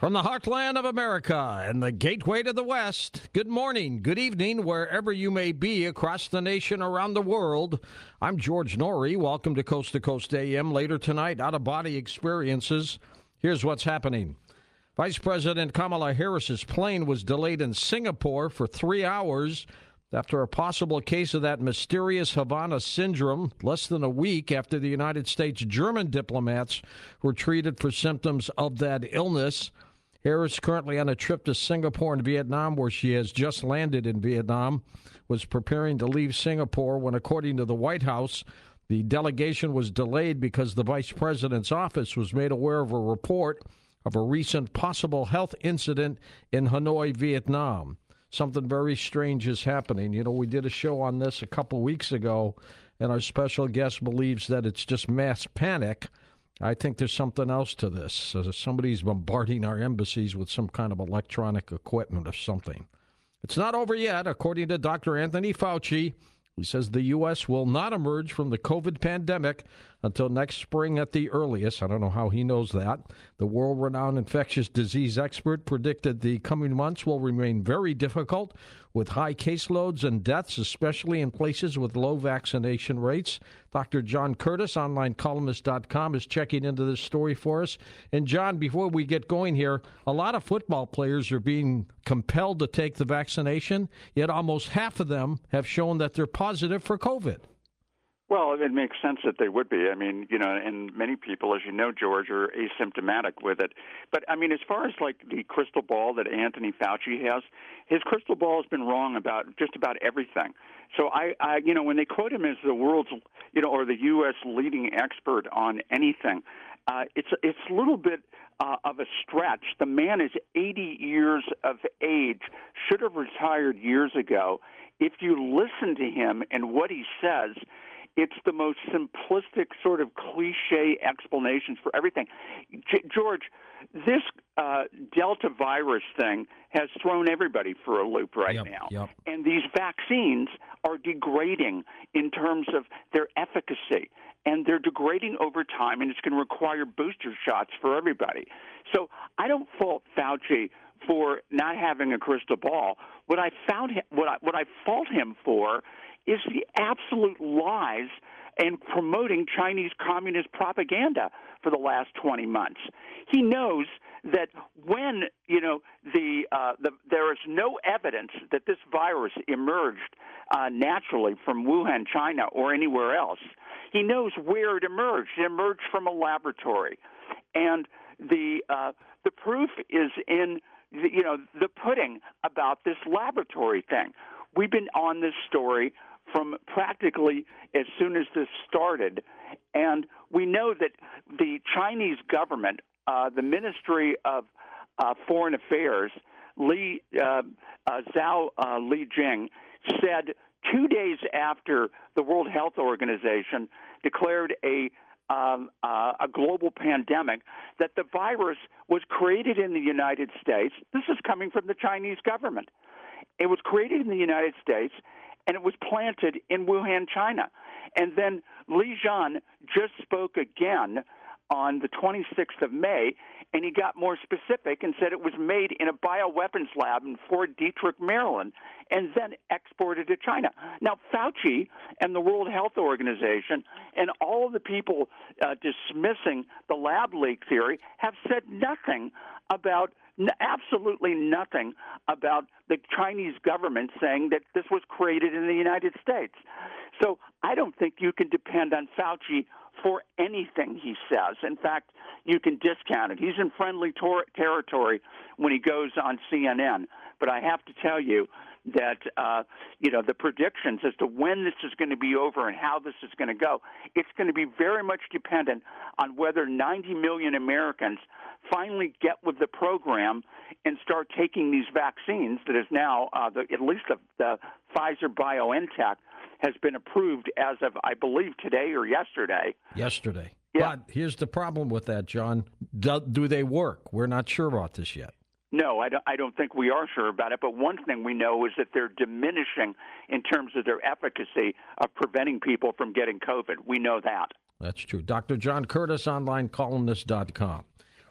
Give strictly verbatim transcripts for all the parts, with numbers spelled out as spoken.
From the heartland of America and the gateway to the West, good morning, good evening, wherever you may be across the nation, around the world. I'm George Norrie. Welcome to Coast to Coast A M. Later tonight, out-of-body experiences. Here's what's happening. Vice President Kamala Harris's plane was delayed in Singapore for three hours after a possible case of that mysterious Havana syndrome, less than a week after the United States German diplomats were treated for symptoms of that illness. Harris, currently on a trip to Singapore and Vietnam, where she has just landed in Vietnam, was preparing to leave Singapore when, according to the White House, the delegation was delayed because the vice president's office was made aware of a report of a recent possible health incident in Hanoi, Vietnam. Something very strange is happening. You know, we did a show on this a couple weeks ago, and our special guest believes that it's just mass panic. I think there's something else to this. So somebody's bombarding our embassies with some kind of electronic equipment or something. It's not over yet, according to Doctor Anthony Fauci. He says the U S will not emerge from the COVID pandemic until next spring at the earliest. I don't know how he knows that. The world-renowned infectious disease expert predicted the coming months will remain very difficult with high caseloads and deaths, especially in places with low vaccination rates. Doctor John Curtis, online columnist dot com, is checking into this story for us. And, John, before we get going here, a lot of football players are being compelled to take the vaccination, yet almost half of them have shown that they're positive for COVID. Well, it makes sense that they would be. I mean, you know, and many people, as you know, George, are asymptomatic with it. But, I mean, as far as, like, the crystal ball that Anthony Fauci has, his crystal ball has been wrong about just about everything. So, I, I you know, when they quote him as the world's, you know, or the U S leading expert on anything, uh, it's, it's a little bit uh, of a stretch. The man is eighty years of age, should have retired years ago. If you listen to him and what he says, it's the most simplistic sort of cliche explanations for everything. G- George, this uh, Delta virus thing has thrown everybody for a loop right yep, now. Yep. And these vaccines are degrading in terms of their efficacy. And they're degrading over time, and it's going to require booster shots for everybody. So I don't fault Fauci for not having a crystal ball. What I found, him, what I, what I fault him for is the absolute lies and promoting Chinese communist propaganda for the last twenty months. He knows that when, you know, the, uh, the there is no evidence that this virus emerged uh, naturally from Wuhan, China, or anywhere else. He knows where it emerged. It emerged from a laboratory. And the uh, the proof is in, the, you know, the pudding about this laboratory thing. We've been on this story from practically as soon as this started. And we know that the Chinese government, uh, the Ministry of uh, Foreign Affairs, Li, uh, uh, Zhao uh, Li Jing, said two days after the World Health Organization declared a um, uh, a global pandemic that the virus was created in the United States. This is coming from the Chinese government. It was created in the United States, and it was planted in Wuhan, China. And then Li Jian just spoke again on the twenty-sixth of May, and he got more specific and said it was made in a bioweapons lab in Fort Detrick, Maryland, and then exported to China. Now, Fauci and the World Health Organization and all of the people uh, dismissing the lab leak theory have said nothing about absolutely nothing about the Chinese government saying that this was created in the United States. So I don't think you can depend on Fauci for anything he says. In fact, you can discount it. He's in friendly tor- territory when he goes on C N N. But I have to tell you that, uh, you know, the predictions as to when this is going to be over and how this is going to go, it's going to be very much dependent on whether ninety million Americans finally get with the program and start taking these vaccines that is now, uh, the, at least the, the Pfizer-BioNTech has been approved as of, I believe, today or yesterday. Yesterday. Yeah. But here's the problem with that, John. Do, do they work? We're not sure about this yet. No, I don't, I don't think we are sure about it. But one thing we know is that they're diminishing in terms of their efficacy of preventing people from getting COVID. We know that. That's true. Doctor John Curtis, online columnist dot com.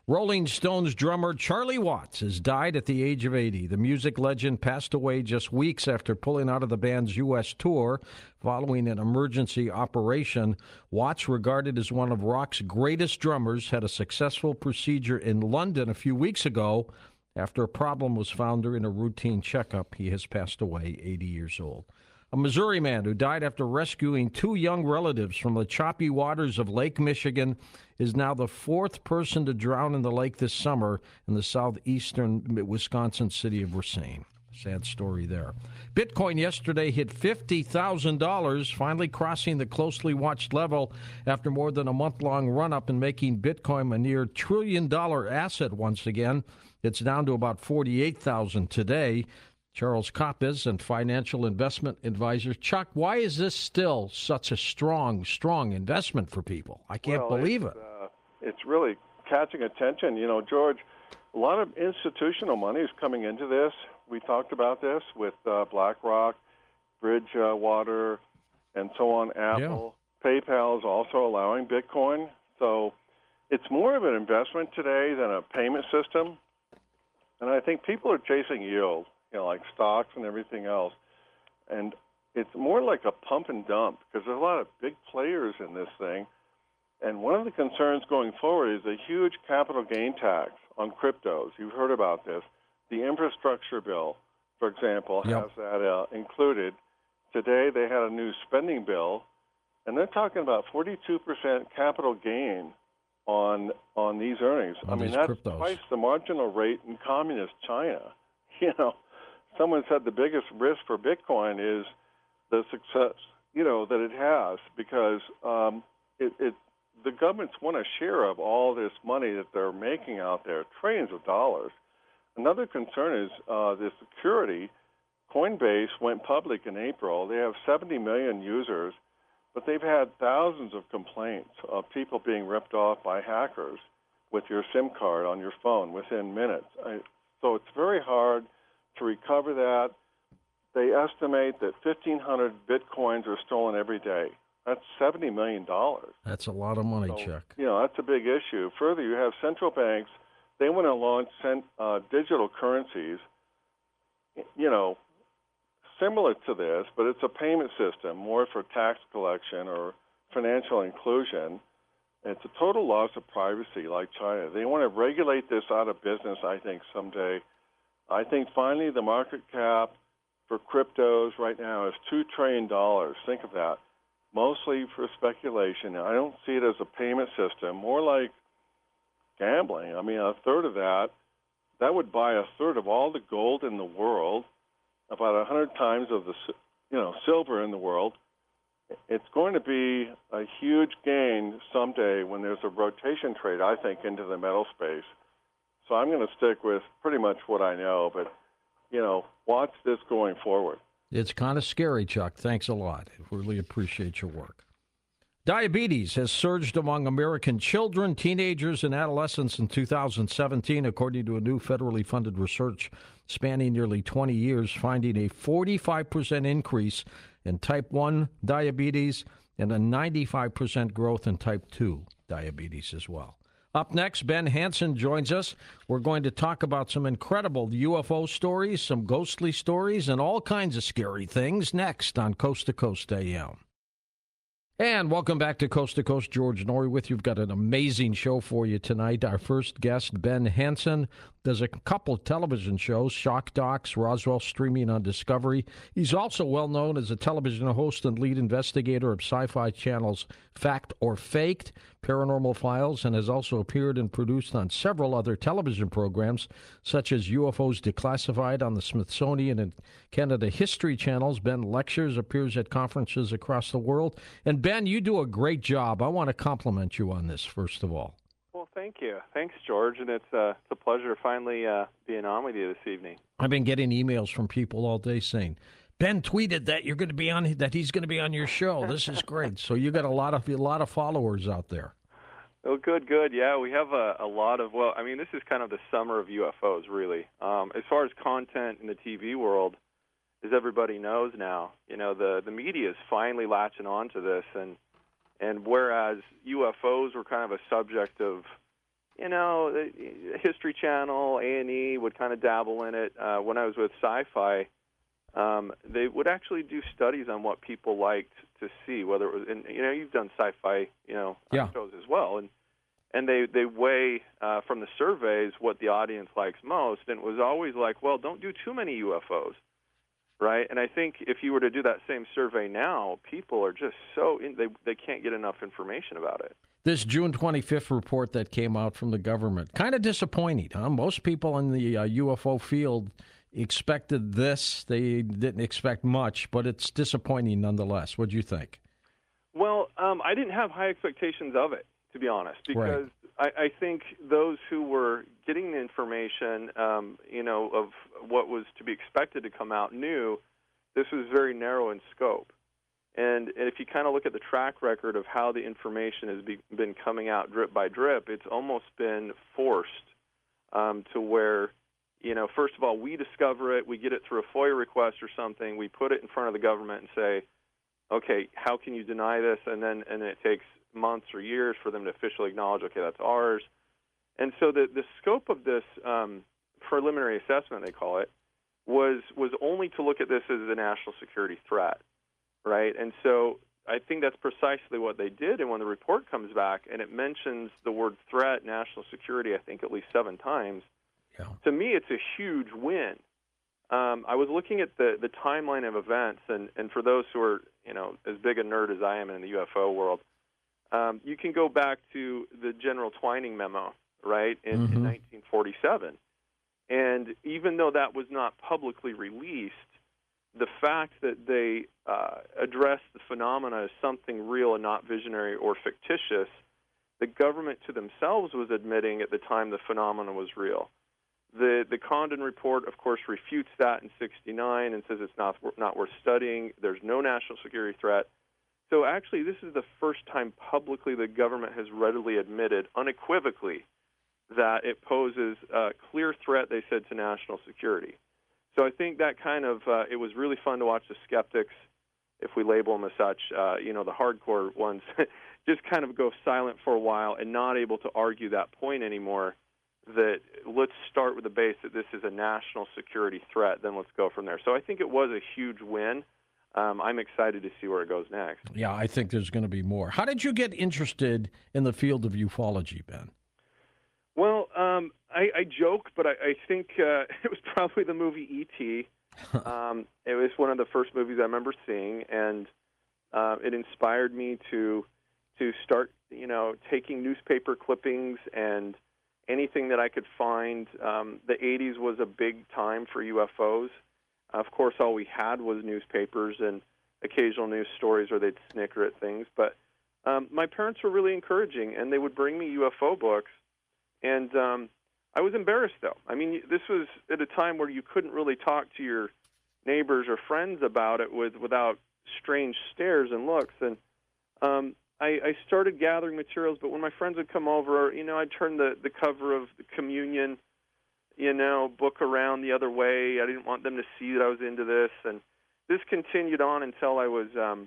Rolling Stones drummer Charlie Watts has died at the age of eighty. The music legend passed away just weeks after pulling out of the band's U S tour following an emergency operation. Watts, regarded as one of rock's greatest drummers, had a successful procedure in London a few weeks ago. After a problem was found during a routine checkup, he has passed away, eighty years old. A Missouri man who died after rescuing two young relatives from the choppy waters of Lake Michigan is now the fourth person to drown in the lake this summer in the southeastern Wisconsin city of Racine. Sad story there. Bitcoin yesterday hit fifty thousand dollars, finally crossing the closely watched level after more than a month-long run-up and making Bitcoin a near trillion-dollar asset once again. It's down to about forty-eight thousand dollars today. Charles Koppes and financial investment advisor. Chuck, why is this still such a strong, strong investment for people? I can't well, believe it's, it. Uh, it's really catching attention. You know, George, a lot of institutional money is coming into this. We talked about this with uh, BlackRock, Bridgewater, and so on, Apple. Yeah. PayPal is also allowing Bitcoin. So it's more of an investment today than a payment system. And I think people are chasing yield, you know, like stocks and everything else. And it's more like a pump and dump because there's a lot of big players in this thing. And one of the concerns going forward is a huge capital gain tax on cryptos. You've heard about this. The infrastructure bill, for example, yep. has that uh, included. Today they had a new spending bill, and they're talking about forty-two percent capital gain on on these earnings. On I mean, these that's cryptos. twice the marginal rate in communist China. You know, someone said the biggest risk for Bitcoin is the success, you know, that it has because um, it, it the governments want a share of all this money that they're making out there, trillions of dollars. Another concern is uh, the security. Coinbase went public in April. They have seventy million users, but they've had thousands of complaints of people being ripped off by hackers with your SIM card on your phone within minutes. I, so it's very hard to recover that. They estimate that fifteen hundred Bitcoins are stolen every day. That's seventy million dollars. That's a lot of money, so, Chuck. You know, that's a big issue. Further, you have central banks. They want to launch cent, uh, digital currencies, you know, similar to this, but it's a payment system, more for tax collection or financial inclusion. It's a total loss of privacy like China. They want to regulate this out of business, I think, someday. I think finally the market cap for cryptos right now is two trillion dollars. Think of that. Mostly for speculation. I don't see it as a payment system, more like gambling. I mean, a third of that, that would buy a third of all the gold in the world, about one hundred times of the, you know, silver in the world. It's going to be a huge gain someday when there's a rotation trade, I think, into the metal space. So I'm going to stick with pretty much what I know, but, you know, watch this going forward. It's kind of scary, Chuck. Thanks a lot. Really appreciate your work. Diabetes has surged among American children, teenagers, and adolescents in two thousand seventeen, according to a new federally funded research spanning nearly twenty years, finding a forty-five percent increase in type one diabetes and a ninety-five percent growth in type two diabetes as well. Up next, Ben Hansen joins us. We're going to talk about some incredible U F O stories, some ghostly stories, and all kinds of scary things next on Coast to Coast A M. And welcome back to Coast to Coast. George Noory with you. We've got an amazing show for you tonight. Our first guest, Ben Hansen, does a couple of television shows, Shock Docs, Roswell, streaming on Discovery. He's also well known as a television host and lead investigator of Sci-Fi Channel's Fact or Faked, Paranormal Files, and has also appeared and produced on several other television programs, such as U F Os Declassified on the Smithsonian and Canada History Channels. Ben lectures, appears at conferences across the world. And Ben, you do a great job. I want to compliment you on this, first of all. Well, thank you. Thanks, George, and it's, uh, it's a pleasure finally uh, being on with you this evening. I've been getting emails from people all day saying, Ben tweeted that you're going to be on that he's going to be on your show. This is great. So you got a lot of a lot of followers out there. Oh, good, good. Yeah, we have a, a lot of, well, I mean, this is kind of the summer of U F Os, really. Um, as far as content in the T V world, as everybody knows now, you know, the, the media is finally latching on to this. And, and whereas U F Os were kind of a subject of you know, the History Channel, A and E would kind of dabble in it. Uh, when I was with Sci-Fi, um, they would actually do studies on what people liked to see, whether it was, and you know, you've done Sci-Fi, you know, yeah. shows as well, and and they they weigh uh, from the surveys what the audience likes most, and it was always like, well, don't do too many U F Os. Right, and I think if you were to do that same survey now, people are just so in, they they can't get enough information about it. This June twenty-fifth report that came out from the government, kind of disappointing, huh? Most people in the uh, U F O field expected this; they didn't expect much, but it's disappointing nonetheless. What do you think? Well, um, I didn't have high expectations of it, to be honest, because right. I, I think those who were getting the information, um, you know, of what was to be expected to come out knew this was very narrow in scope. And, and if you kind of look at the track record of how the information has be, been coming out drip by drip, it's almost been forced um, to where, you know, first of all, we discover it, we get it through a FOIA request or something, we put it in front of the government and say, okay, how can you deny this? And then and it takes months or years for them to officially acknowledge, okay, that's ours. And so the, the scope of this um, preliminary assessment, they call it, was was only to look at this as a national security threat, right? And so I think that's precisely what they did. And when the report comes back and it mentions the word threat, national security, I think at least seven times, yeah. to me it's a huge win. Um, I was looking at the, the timeline of events, and, and for those who are, you know, as big a nerd as I am in the U F O world, um, you can go back to the General Twining memo, right, in, mm-hmm. in nineteen forty-seven. And even though that was not publicly released, the fact that they uh, addressed the phenomena as something real and not visionary or fictitious, the government to themselves was admitting at the time the phenomena was real. The the Condon report, of course, refutes that in sixty-nine and says it's not not worth studying. There's no national security threat. So actually, this is the first time publicly the government has readily admitted, unequivocally, that it poses a clear threat, they said, to national security. So I think that kind of, uh, it was really fun to watch the skeptics, if we label them as such, uh, you know, the hardcore ones, just kind of go silent for a while and not able to argue that point anymore, that let's start with the base that this is a national security threat, then let's go from there. So I think it was a huge win. Um, I'm excited to see where it goes next. Yeah, I think there's going to be more. How did you get interested in the field of ufology, Ben? Well, um, I, I joke, but I, I think uh, it was probably the movie E T Um, it was one of the first movies I remember seeing, and uh, it inspired me to to start, you know, taking newspaper clippings and anything that I could find. Um, the eighties was a big time for U F Os. Of course, all we had was newspapers and occasional news stories where they'd snicker at things. But um, my parents were really encouraging, and they would bring me U F O books. And um, I was embarrassed, though. I mean, this was at a time where you couldn't really talk to your neighbors or friends about it with without strange stares and looks. And um, I, I started gathering materials, but when my friends would come over, you know, I'd turn the, the cover of the Communion, you know, book around the other way. I didn't want them to see that I was into this. And this continued on until I was, um,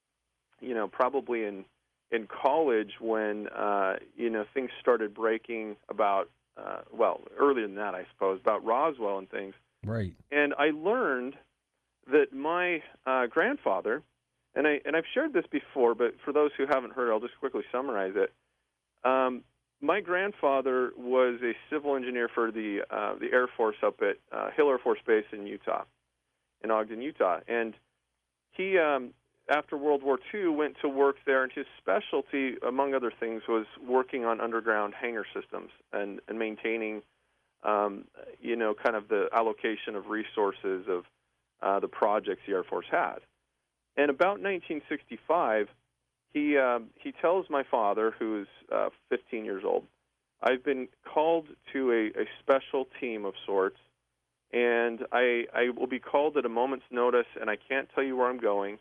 you know, probably in in college when, uh, you know, things started breaking about, uh, well, earlier than that, I suppose, about Roswell and things. Right. And I learned that my uh, grandfather, and, I, and I've shared this before, but for those who haven't heard it, I'll just quickly summarize it. Um, my grandfather was a civil engineer for the uh, the Air Force up at uh, Hill Air Force Base in Utah, in Ogden, Utah. And he, um, after World War Two, went to work there, and his specialty, among other things, was working on underground hangar systems and, and maintaining, um, you know, kind of the allocation of resources of uh, the projects the Air Force had. And about nineteen sixty-five, he um, he tells my father, who is uh, fifteen years old, I've been called to a, a special team of sorts, and I, I will be called at a moment's notice, and I can't tell you where I'm going,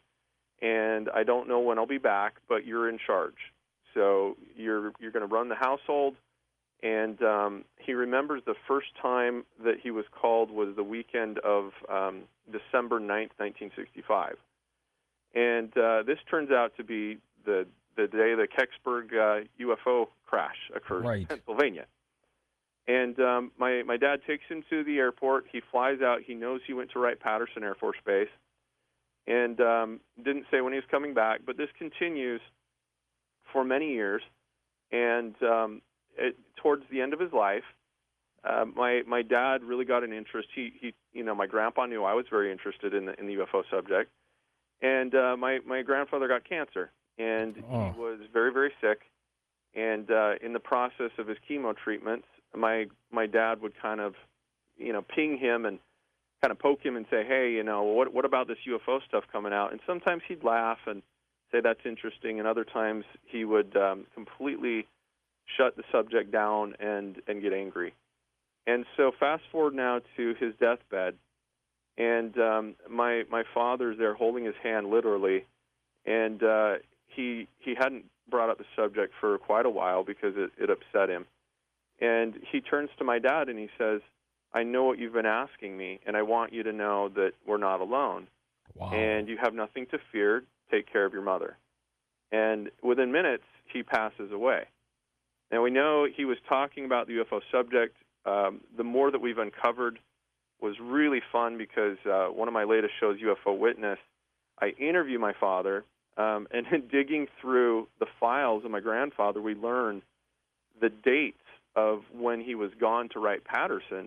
and I don't know when I'll be back, but you're in charge. So you're you're going to run the household. And um, he remembers the first time that he was called was the weekend of um, December ninth, nineteen sixty-five. And uh, this turns out to be the the day the Kecksburg uh, U F O crash occurred right. in Pennsylvania. And um, my, my dad takes him to the airport. He flies out. He knows he went to Wright-Patterson Air Force Base and um, didn't say when he was coming back. But this continues for many years. And um, it, towards the end of his life, uh, my my dad really got an interest. He, he you know, my grandpa knew I was very interested in the, in the U F O subject. And uh, my, my grandfather got cancer. And Oh. he was very, very sick. And uh, in the process of his chemo treatments, my my dad would kind of, you know, ping him and kind of poke him and say, hey, you know, what what about this U F O stuff coming out? And sometimes he'd laugh and say that's interesting, and other times he would um, completely shut the subject down and, and get angry. And so fast forward now to his deathbed, and um, my my father's there holding his hand literally, and uh, he he hadn't brought up the subject for quite a while because it, it upset him. And he turns to my dad and he says, I know what you've been asking me, and I want you to know that we're not alone. Wow. And you have nothing to fear. Take care of your mother. And within minutes, he passes away. Now, we know he was talking about the U F O subject. Um, the more that we've uncovered was really fun because uh, one of my latest shows, U F O Witness, I interview my father, um, and in digging through the files of my grandfather, we learned the dates of when he was gone to Wright-Patterson.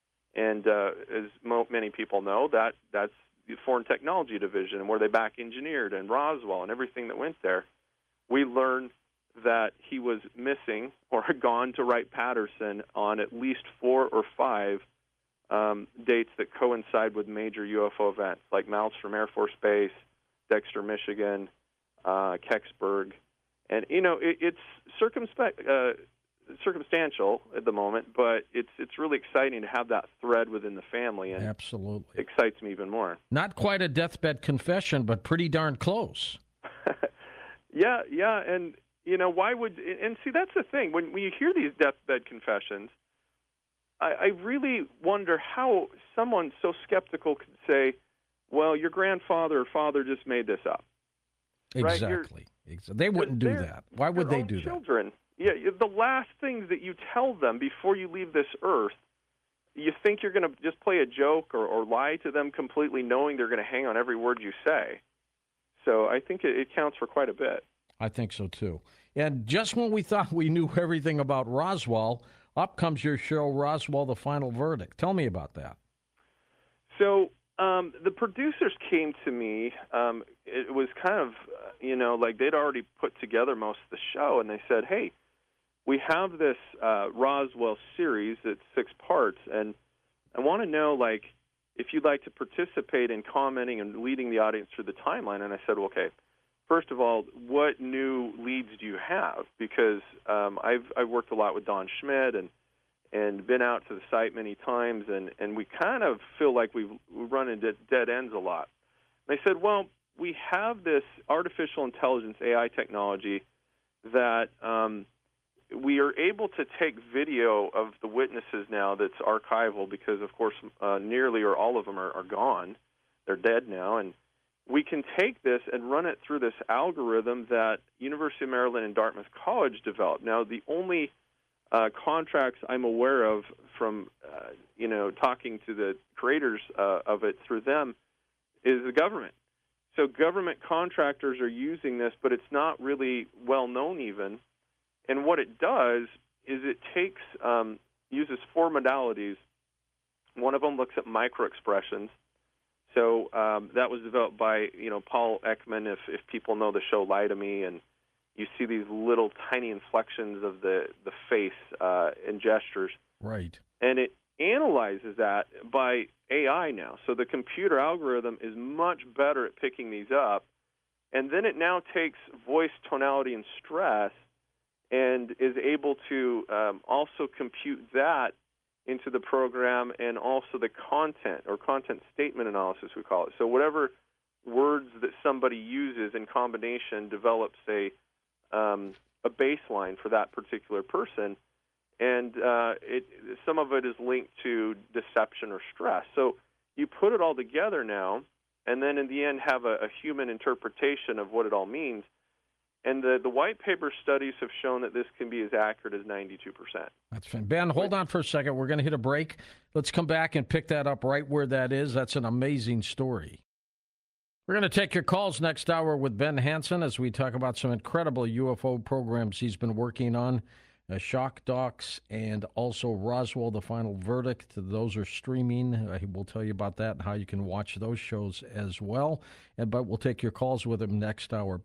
And uh, as mo- many people know, that that's the Foreign Technology Division, and where they back engineered, and Roswell and everything that went there. We learned that he was missing or had gone to Wright-Patterson on at least four or five um, dates that coincide with major U F O events, like Malmstrom Air Force Base, Dexter, Michigan, uh, Kecksburg. And, you know, it, it's circumspect, uh, circumstantial at the moment, but it's it's really exciting to have that thread within the family, and Absolutely. it excites me even more. Not quite a deathbed confession, but pretty darn close. yeah, yeah, and, you know, why would, and see, that's the thing. When, when you hear these deathbed confessions, I, I really wonder how someone so skeptical could say, well, your grandfather or father just made this up. Right? Exactly. Exactly. They wouldn't do that. Why would they do that? Children. Yeah, the last things that you tell them before you leave this earth, you think you're going to just play a joke or, or lie to them completely, knowing they're going to hang on every word you say. So I think it, it counts for quite a bit. I think so, too. And just when we thought we knew everything about Roswell, up comes your show, Roswell, The Final Verdict. Tell me about that. So um, the producers came to me. Um, it was kind of, uh, you know, like they'd already put together most of the show, and they said, hey, we have this uh, Roswell series that's six parts, and I want to know, like, if you'd like to participate in commenting and leading the audience through the timeline. And I said, well, okay, first of all, what new leads do you have? Because um, I've I've worked a lot with Don Schmidt and and been out to the site many times, and, and we kind of feel like we've we run into dead ends a lot. And I said, well, we have this artificial intelligence, A I technology, that um, we are able to take video of the witnesses now that's archival because, of course, uh, nearly or all of them are, are gone. They're dead now. And we can take this and run it through this algorithm that University of Maryland and Dartmouth College developed. Now, the only uh, contracts I'm aware of from, uh, you know, talking to the creators uh, of it through them is the government. So government contractors are using this, but it's not really well known even. And what it does is it takes, um, uses four modalities. One of them looks at microexpressions. So um, that was developed by, you know, Paul Ekman, if, if people know the show Lie to Me, and you see these little tiny inflections of the, the face uh, and gestures. Right. And it analyzes that by A I now. So the computer algorithm is much better at picking these up. And then it now takes voice, tonality, and stress and is able to um, also compute that into the program, and also the content or content statement analysis, we call it. So whatever words that somebody uses in combination develops a um, a baseline for that particular person, and uh, it some of it is linked to deception or stress. So you put it all together now, and then in the end have a, a human interpretation of what it all means. And the, the white paper studies have shown that this can be as accurate as ninety-two percent. That's fine. Ben, hold on for a second. We're going to hit a break. Let's come back and pick that up right where that is. That's an amazing story. We're going to take your calls next hour with Ben Hansen as we talk about some incredible U F O programs he's been working on, uh, Shock Docs, and also Roswell, The Final Verdict. Those are streaming. Uh, we'll tell you about that and how you can watch those shows as well. And but we'll take your calls with him next hour.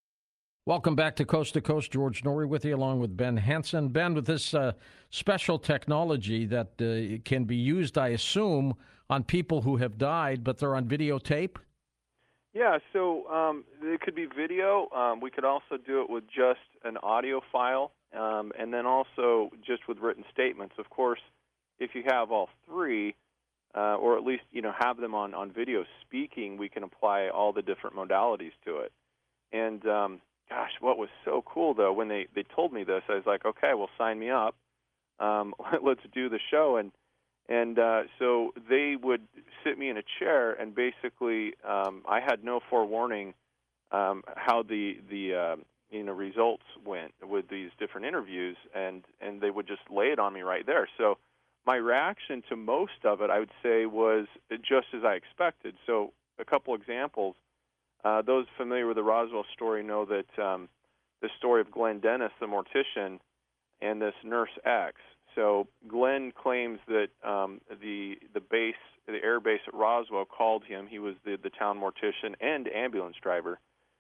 Welcome back to Coast to Coast. George Noory with you, along with Ben Hansen. Ben, with this uh, special technology that uh, can be used, I assume, on people who have died, but they're on videotape? Yeah, so um, it could be video. Um, we could also do it with just an audio file, um, and then also just with written statements. Of course, if you have all three, uh, or at least you know have them on, on video speaking, we can apply all the different modalities to it. And um, gosh, what was so cool, though, when they, they told me this, I was like, okay, well, sign me up. Um, let's do the show. And and uh, so they would sit me in a chair, and basically um, I had no forewarning um, how the, the uh, you know, results went with these different interviews, and, and they would just lay it on me right there. So my reaction to most of it, I would say, was just as I expected. So a couple examples. Uh, those familiar with the Roswell story know that um, the story of Glenn Dennis, the mortician, and this Nurse X. So Glenn claims that um, the the base, the air base at Roswell, called him. He was the, the town mortician and ambulance driver,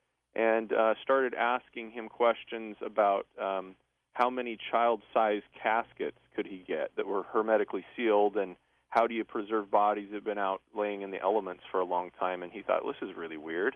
and uh, started asking him questions about um, how many child-sized caskets could he get that were hermetically sealed, and how do you preserve bodies that have been out laying in the elements for a long time. And he thought, this is really weird.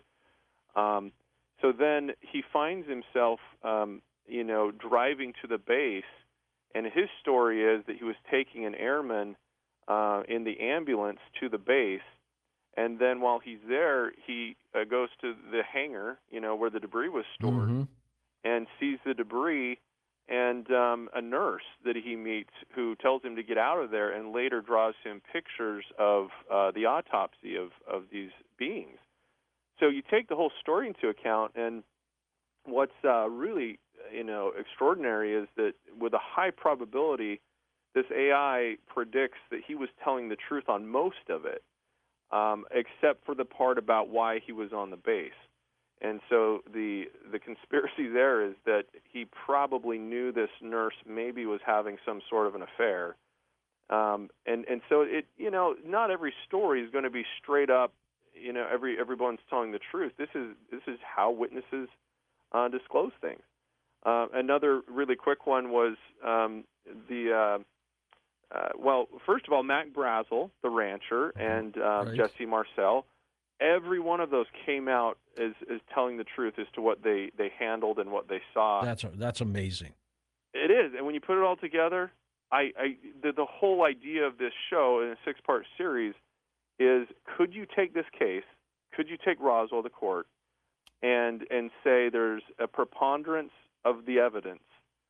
Um, so then he finds himself, um, you know, driving to the base, and his story is that he was taking an airman uh, in the ambulance to the base, and then while he's there, he uh, goes to the hangar, you know, where the debris was stored, Mm-hmm. and sees the debris, and um, a nurse that he meets who tells him to get out of there, and later draws him pictures of uh, the autopsy of, of these beings. So you take the whole story into account, and what's uh, really, you know, extraordinary is that with a high probability, this A I predicts that he was telling the truth on most of it, um, except for the part about why he was on the base. And so the the conspiracy there is that he probably knew this nurse maybe was having some sort of an affair, um, and and so it you know not every story is going to be straight up. You know, every everyone's telling the truth. This is this is how witnesses uh, disclose things. Uh, another really quick one was um, the uh, uh, well, first of all, Mac Brazel, the rancher, and uh, Right. Jesse Marcel. Every one of those came out as, as telling the truth as to what they, they handled and what they saw. That's that's amazing. It is, and when you put it all together, I, I the, the whole idea of this show in a six-part series is: could you take this case, could you take Roswell to court, and and say there's a preponderance of the evidence,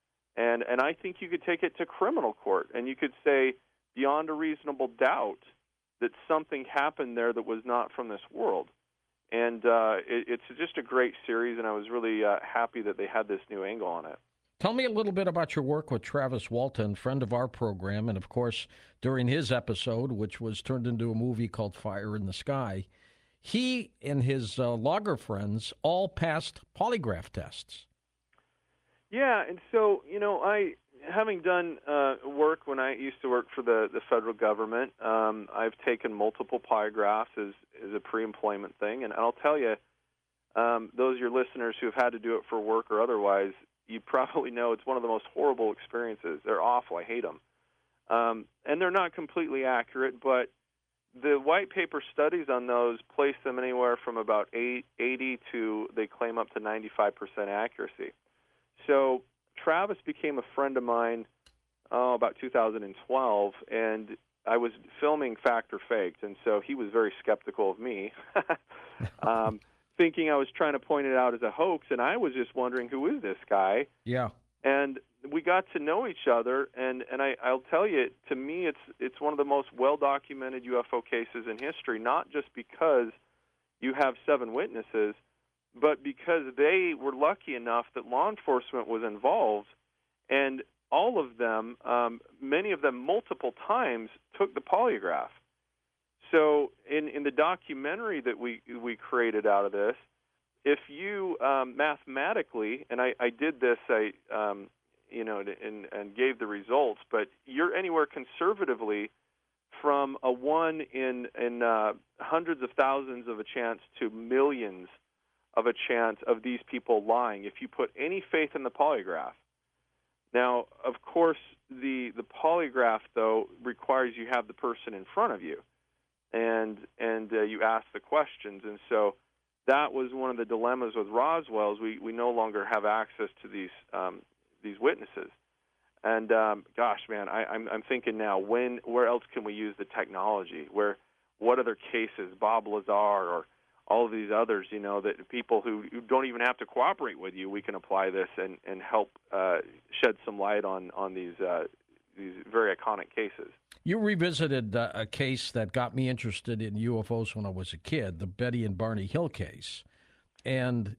and and I think you could take it to criminal court, and you could say beyond a reasonable doubt that something happened there that was not from this world. And uh, it, it's just a great series, and I was really uh, happy that they had this new angle on it. Tell me a little bit about your work with Travis Walton, friend of our program, and of course, during his episode, which was turned into a movie called Fire in the Sky, he and his uh, logger friends all passed polygraph tests. Yeah, and so, you know, I, having done uh, work when I used to work for the, the federal government, um, I've taken multiple polygraphs as, as a pre-employment thing, and I'll tell you, um, those of your listeners who have had to do it for work or otherwise, you probably know it's one of the most horrible experiences. They're awful. I hate them. Um, and they're not completely accurate, but the white paper studies on those place them anywhere from about eighty to, they claim, up to ninety-five percent accuracy. So Travis became a friend of mine oh, about two thousand twelve, and I was filming Fact or Faked, and so he was very skeptical of me, um, thinking I was trying to point it out as a hoax, and I was just wondering, who is this guy? Yeah. And we got to know each other, and, and I, I'll tell you, to me, it's it's one of the most well-documented U F O cases in history, not just because you have seven witnesses, but because they were lucky enough that law enforcement was involved, and all of them, um, many of them multiple times, took the polygraph. So in, in the documentary that we we created out of this, if you um, mathematically, and I, I did this, I um, you know, and, and gave the results, but you're anywhere conservatively from a one in in uh, hundreds of thousands of a chance to millions of a chance of these people lying if you put any faith in the polygraph. Now, of course, the the polygraph though requires you have the person in front of you, and and uh, you ask the questions, and so that was one of the dilemmas with Roswell. Is we we no longer have access to these um, these witnesses. And um, gosh, man, I, I'm I'm thinking now, when where else can we use the technology? Where what other cases, Bob Lazar or all of these others, you know, that people who, who don't even have to cooperate with you, we can apply this and and help uh, shed some light on on these uh, these very iconic cases. You revisited uh, a case that got me interested in U F Os when I was a kid, the Betty and Barney Hill case, and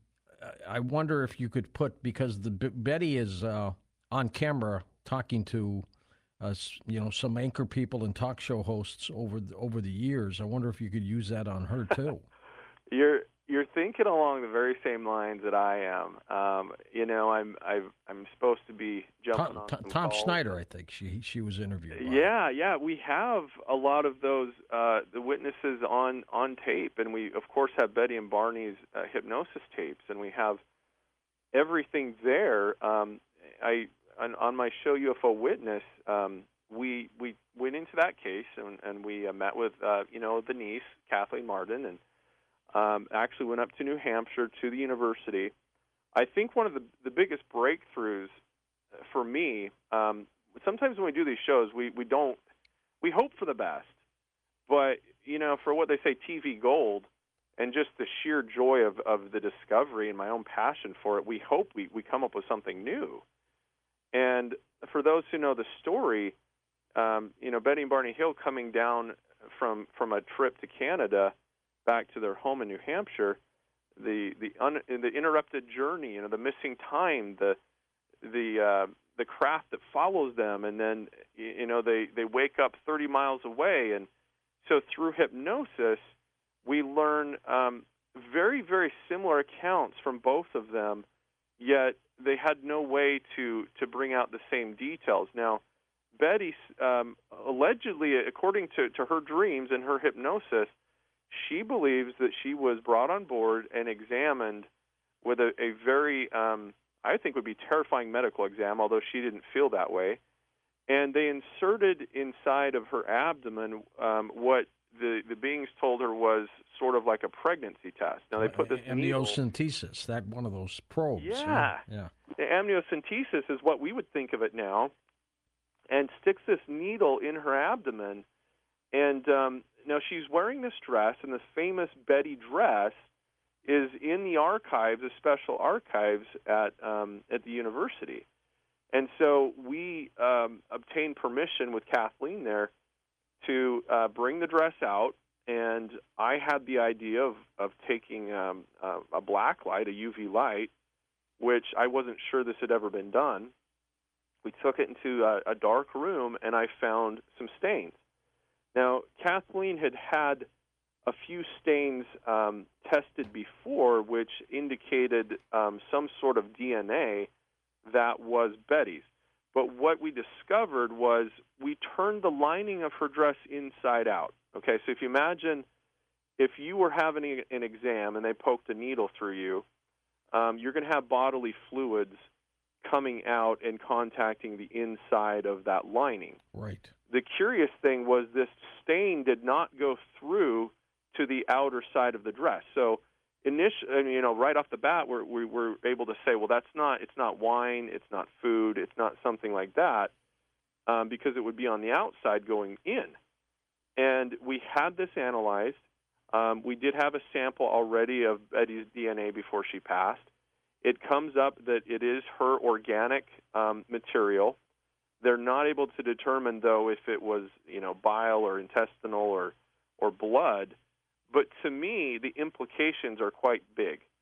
I wonder if you could put, because the B- Betty is uh, on camera talking to uh, you know, some anchor people and talk show hosts over the, over the years. I wonder if you could use that on her too. You're you're thinking along the very same lines that I am. Um, you know, I'm I've, I'm supposed to be jumping Tom, on Tom, some Tom calls. Schneider, I think she she was interviewed. by. Yeah, yeah, we have a lot of those uh, the witnesses on on tape, and we of course have Betty and Barney's uh, hypnosis tapes, and we have everything there. Um, I on, on my show U F O Witness, um, we we went into that case and, and we uh, met with uh, you know the niece Kathleen Marden, and um, actually went up to New Hampshire to the university. I think one of the the biggest breakthroughs for me. Um, sometimes when we do these shows, we, we don't we hope for the best, but you know, for what they say, T V gold, and just the sheer joy of, of the discovery and my own passion for it, we hope we, we come up with something new. And for those who know the story, um, you know, Betty and Barney Hill coming down from from a trip to Canada back to their home in New Hampshire, the the un, the interrupted journey, you know, the missing time, the the uh, the craft that follows them, and then you know they, they wake up thirty miles away, and so through hypnosis we learn um, very very similar accounts from both of them, yet they had no way to to bring out the same details. Now, Betty um, allegedly, according to, to her dreams and her hypnosis, she believes that she was brought on board and examined with a, a very um, I think would be terrifying medical exam, although she didn't feel that way. And they inserted inside of her abdomen um, what the, the beings told her was sort of like a pregnancy test. Now, they put this uh, needle... amniocentesis, that one of those probes. Yeah. Huh? Yeah. The amniocentesis is what we would think of it now, and sticks this needle in her abdomen. And um, now she's wearing this dress, and this famous Betty dress is in the archives, the special archives at um, at the university. And so we um, obtained permission with Kathleen there to uh, bring the dress out, and I had the idea of, of taking um, uh, a black light, a U V light, which I wasn't sure this had ever been done. We took it into a, a dark room, and I found some stains. Now, Kathleen had had a few stains um, tested before, which indicated um, some sort of D N A that was Betty's. But what we discovered was we turned the lining of her dress inside out. Okay, so if you imagine if you were having an exam and they poked a needle through you, um, you're going to have bodily fluids coming out and contacting the inside of that lining. Right. The curious thing was this stain did not go through to the outer side of the dress. So, initially, you know, right off the bat, we're, we were able to say, well, that's not, it's not wine, it's not food, it's not something like that, um, because it would be on the outside going in. And we had this analyzed. Um, we did have a sample already of Betty's D N A before she passed. It comes up that it is her organic um, material. They're not able to determine, though, if it was, you know, bile or intestinal or, or blood. But to me, the implications are quite big.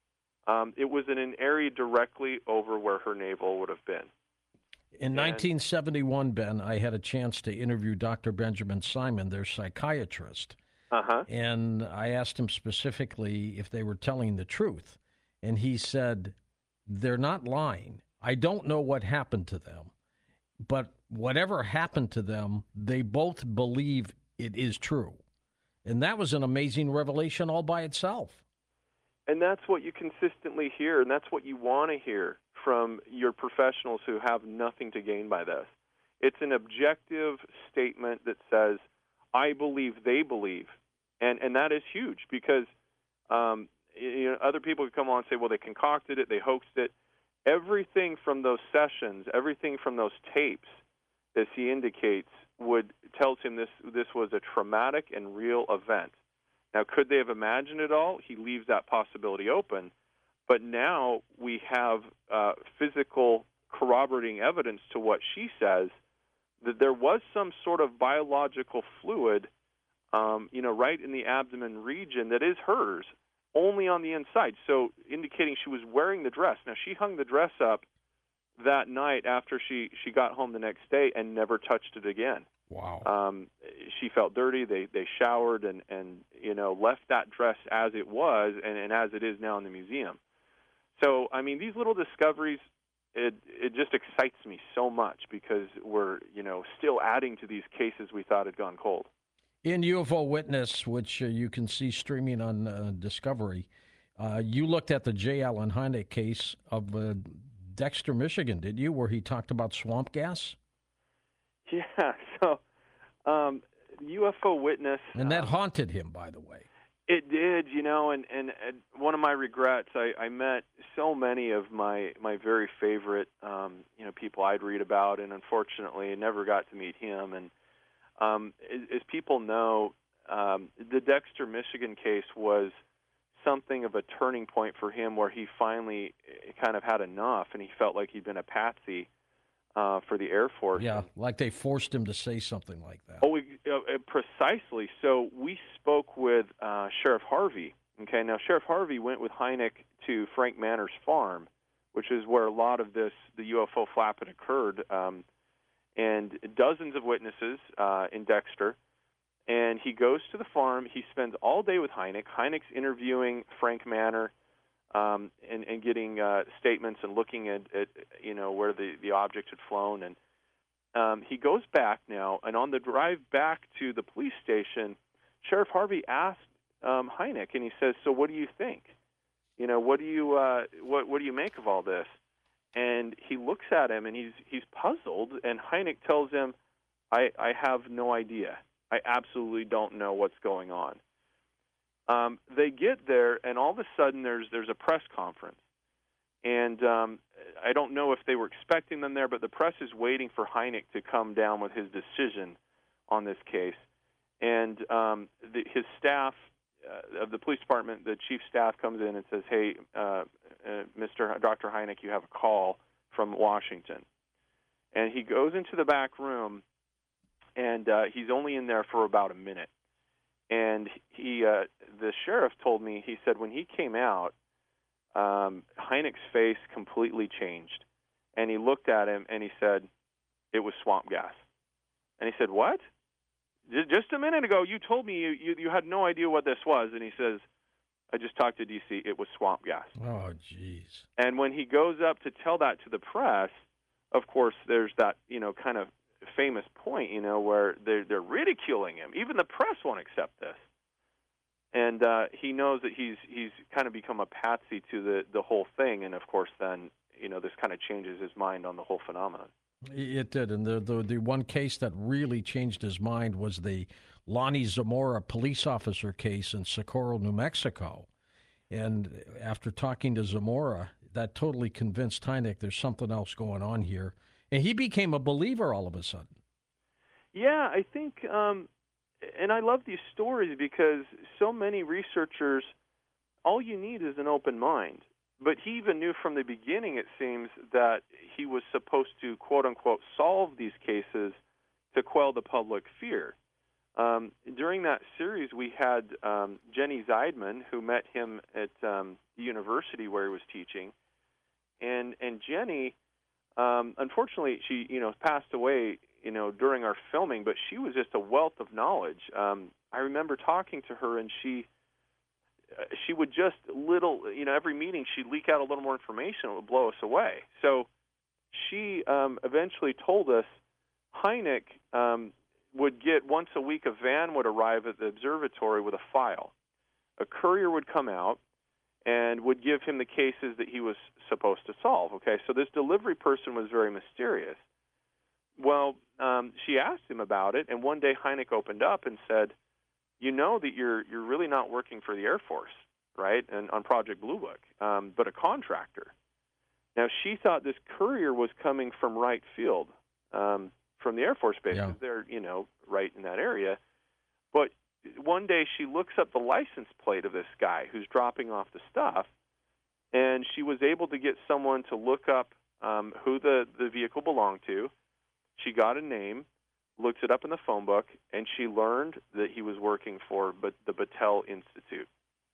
Um, it was in an area directly over where her navel would have been. In nineteen seventy-one, Ben, I had a chance to interview Doctor Benjamin Simon, their psychiatrist. Uh-huh. And I asked him specifically if they were telling the truth. And he said, they're not lying. I don't know what happened to them, but whatever happened to them, they both believe it is true. And that was an amazing revelation all by itself. And that's what you consistently hear, and that's what you want to hear from your professionals who have nothing to gain by this. It's an objective statement that says, I believe they believe. And and that is huge because um, you know, other people could come on and say, well, they concocted it, they hoaxed it. Everything from those sessions, everything from those tapes, as he indicates, would tells him this this was a traumatic and real event. Now, could they have imagined it all? He leaves that possibility open. But now we have uh, physical corroborating evidence to what she says, that there was some sort of biological fluid, um, you know, right in the abdomen region that is hers, only on the inside. So indicating she was wearing the dress. Now, she hung the dress up that night after she, she got home the next day and never touched it again. Wow. Um, she felt dirty. They they showered and, and you know left that dress as it was and, and as it is now in the museum. So I mean, these little discoveries, it it just excites me so much because we're you know still adding to these cases we thought had gone cold. In U F O Witness, which uh, you can see streaming on uh, Discovery, uh, you looked at the J. Allen Hynek case of uh, Dexter, Michigan, did you, where he talked about swamp gas? Yeah, so um, U F O Witness. And that um, haunted him, by the way. It did, you know, and, and, and one of my regrets, I, I met so many of my, my very favorite, um, you know, people I'd read about, and unfortunately I never got to meet him. And um, as, as people know, um, the Dexter, Michigan case was something of a turning point for him where he finally kind of had enough, and he felt like he'd been a patsy. Uh, for the Air Force. Yeah, like they forced him to say something like that. Oh, we, uh, precisely. So we spoke with uh, Sheriff Harvey. Okay, now Sheriff Harvey went with Hynek to Frank Manor's farm, which is where a lot of this, the U F O flap had occurred, um, and dozens of witnesses uh, in Dexter. And he goes to the farm. He spends all day with Hynek. Hynek's interviewing Frank Manor. Um, and, and getting uh, statements and looking at, at you know where the, the object had flown, and um, he goes back now. And on the drive back to the police station, Sheriff Harvey asked um, Hynek, and he says, "So what do you think? You know, what do you uh, what what do you make of all this?" And he looks at him, and he's he's puzzled. And Hynek tells him, "I I have no idea. I absolutely don't know what's going on." Um, they get there, and all of a sudden there's there's a press conference. And um, I don't know if they were expecting them there, but the press is waiting for Hynek to come down with his decision on this case. And um, the, his staff uh, of the police department, the chief staff comes in and says, hey, uh, uh, Mister Doctor Hynek, you have a call from Washington. And he goes into the back room, and uh, he's only in there for about a minute. And he, uh, the sheriff told me, he said when he came out, um, Hynek's face completely changed. And he looked at him and he said, it was swamp gas. And he said, what? Just a minute ago, you told me you, you, you had no idea what this was. And he says, I just talked to D C, it was swamp gas. Oh, jeez. And when he goes up to tell that to the press, of course, there's that, you know, kind of famous point, you know, where they're, they're ridiculing him. Even the press won't accept this. And uh, he knows that he's he's kind of become a patsy to the, the whole thing. And, of course, then, you know, this kind of changes his mind on the whole phenomenon. It did. And the, the, the one case that really changed his mind was the Lonnie Zamora police officer case in Socorro, New Mexico. And after talking to Zamora, that totally convinced Hynek there's something else going on here. And he became a believer all of a sudden. Yeah, I think, um, and I love these stories because so many researchers, all you need is an open mind. But he even knew from the beginning, it seems, that he was supposed to, quote-unquote, solve these cases to quell the public fear. Um, during that series, we had um, Jenny Zeidman, who met him at um, the university where he was teaching, and and Jenny, um, unfortunately, she you know passed away you know during our filming, but she was just a wealth of knowledge. Um, I remember talking to her, and she uh, she would just little you know every meeting she'd leak out a little more information. It would blow us away. So she um, eventually told us Hynek. Um, would get once a week, a van would arrive at the observatory with a file. A courier would come out and would give him the cases that he was supposed to solve. Okay, so this delivery person was very mysterious. Well, um, she asked him about it, and one day Hynek opened up and said, "You know that you're you're really not working for the Air Force, right? And on Project Blue Book, um, but a contractor." Now she thought this courier was coming from Wright Field. Um, from the Air Force Base, Yeah. because they're, you know, right in that area. But one day she looks up the license plate of this guy who's dropping off the stuff, and she was able to get someone to look up um, who the, the vehicle belonged to. She got a name, looked it up in the phone book, and she learned that he was working for but the Battelle Institute.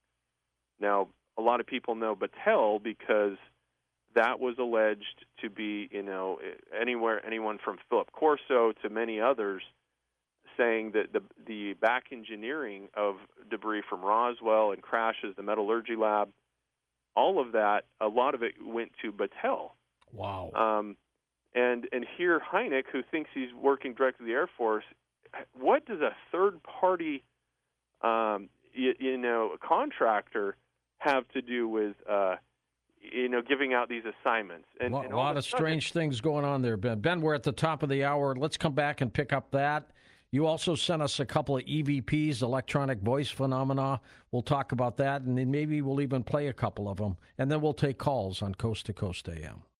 Now, a lot of people know Battelle because that was alleged to be, you know, anywhere, anyone from Philip Corso to many others saying that the the back engineering of debris from Roswell and crashes, the metallurgy lab, all of that, a lot of it went to Battelle. Wow. Um, and and here Hynek, who thinks he's working directly with the Air Force, what does a third party, um, you, you know, contractor have to do with? Uh, you know, giving out these assignments. And, a and lot of, of sudden, strange things going on there, Ben. Ben, we're at the top of the hour. Let's come back and pick up that. You also sent us a couple of E V Ps, electronic voice phenomena. We'll talk about that, and then maybe we'll even play a couple of them. And then we'll take calls on Coast to Coast A M.